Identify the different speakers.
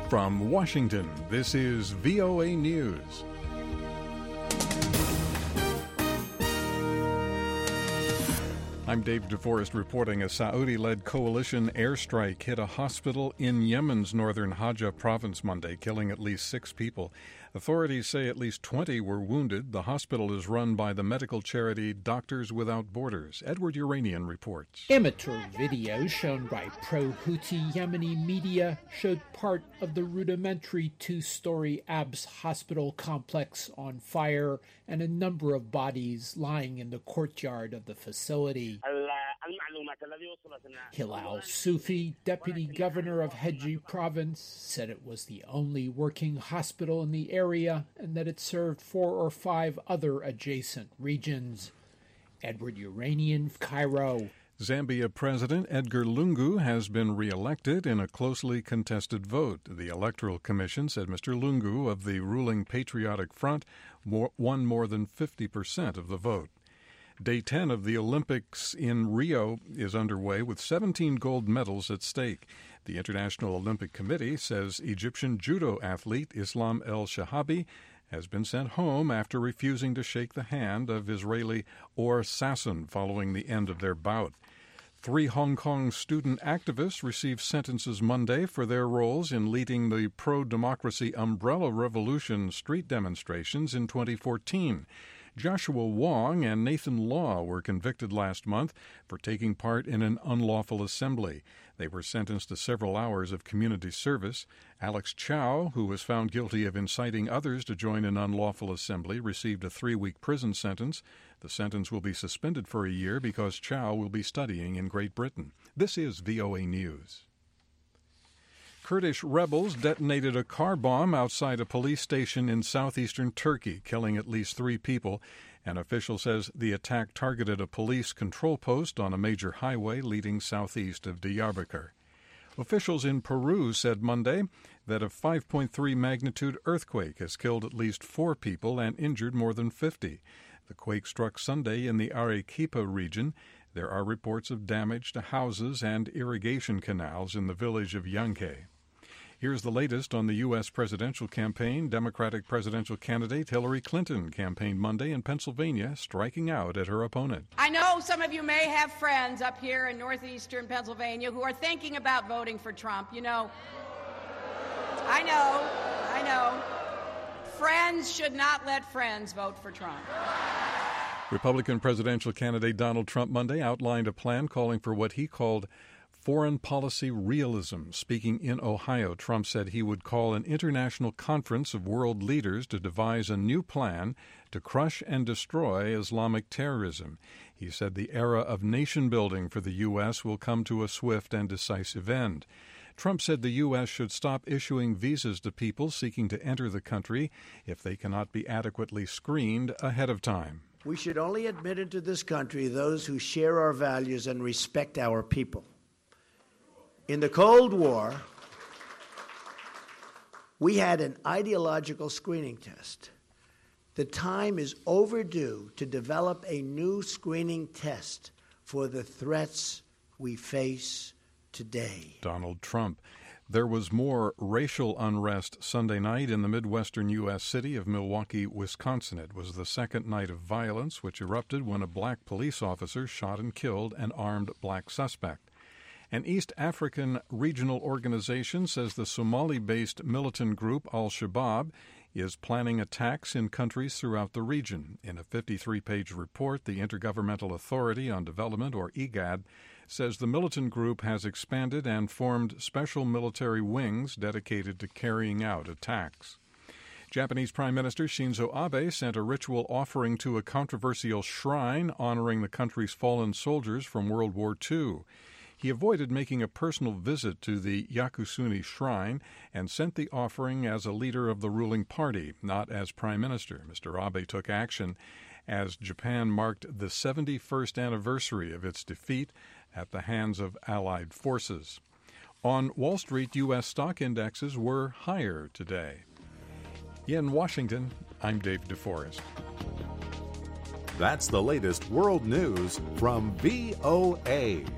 Speaker 1: From Washington, this is VOA News. I'm Dave DeForest reporting a Saudi-led coalition airstrike hit a hospital in Yemen's northern Hajj province Monday, killing at least 6 people. Authorities say at least 20 were wounded. The hospital is run by the medical charity Doctors Without Borders. Edward Uranian reports.
Speaker 2: Amateur video shown by pro-Houthi Yemeni media showed part of the rudimentary 2-story Abs hospital complex on fire and a number of bodies lying in the courtyard of the facility. Hilal Sufi, deputy governor of Hejj province, said it was the only working hospital in the area and that it served 4 or 5 other adjacent regions. Edward Uranian, Cairo.
Speaker 1: Zambia President Edgar Lungu has been re-elected in a closely contested vote. The Electoral Commission said Mr. Lungu of the ruling Patriotic Front won more than 50% of the vote. Day 10 of the Olympics in Rio is underway with 17 gold medals at stake. The International Olympic Committee says Egyptian judo athlete Islam El Shahabi has been sent home after refusing to shake the hand of Israeli Or Sasson following the end of their bout. 3 Hong Kong student activists received sentences Monday for their roles in leading the pro-democracy Umbrella Revolution street demonstrations in 2014. Joshua Wong and Nathan Law were convicted last month for taking part in an unlawful assembly. They were sentenced to several hours of community service. Alex Chow, who was found guilty of inciting others to join an unlawful assembly, received a 3-week prison sentence. The sentence will be suspended for a year because Chow will be studying in Great Britain. This is VOA News. Kurdish rebels detonated a car bomb outside a police station in southeastern Turkey, killing at least 3 people. An official says the attack targeted a police control post on a major highway leading southeast of Diyarbakir. Officials in Peru said Monday that a 5.3 magnitude earthquake has killed at least 4 people and injured more than 50. The quake struck Sunday in the Arequipa region. There are reports of damage to houses and irrigation canals in the village of Yanque. Here's the latest on the U.S. presidential campaign. Democratic presidential candidate Hillary Clinton campaigned Monday in Pennsylvania, striking out at her opponent.
Speaker 3: I know some of you may have friends up here in northeastern Pennsylvania who are thinking about voting for Trump. You know, I know. Friends should not let friends vote for Trump.
Speaker 1: Republican presidential candidate Donald Trump Monday outlined a plan calling for what he called foreign policy realism. Speaking in Ohio, Trump said he would call an international conference of world leaders to devise a new plan to crush and destroy Islamic terrorism. He said the era of nation-building for the U.S. will come to a swift and decisive end. Trump said the U.S. should stop issuing visas to people seeking to enter the country if they cannot be adequately screened ahead of time.
Speaker 4: We should only admit into this country those who share our values and respect our people. In the Cold War, we had an ideological screening test. The time is overdue to develop a new screening test for the threats we face today.
Speaker 1: Donald Trump. There was more racial unrest Sunday night in the Midwestern U.S. city of Milwaukee, Wisconsin. It was the second night of violence, which erupted when a black police officer shot and killed an armed black suspect. An East African regional organization says the Somali-based militant group Al-Shabaab is planning attacks in countries throughout the region. In a 53-page report, the Intergovernmental Authority on Development, or IGAD, says the militant group has expanded and formed special military wings dedicated to carrying out attacks. Japanese Prime Minister Shinzo Abe sent a ritual offering to a controversial shrine honoring the country's fallen soldiers from World War II. He avoided making a personal visit to the Yakusuni Shrine and sent the offering as a leader of the ruling party, not as prime minister. Mr. Abe took action as Japan marked the 71st anniversary of its defeat at the hands of Allied forces. On Wall Street, U.S. stock indexes were higher today. In Washington, I'm Dave DeForest.
Speaker 5: That's the latest world news from VOA.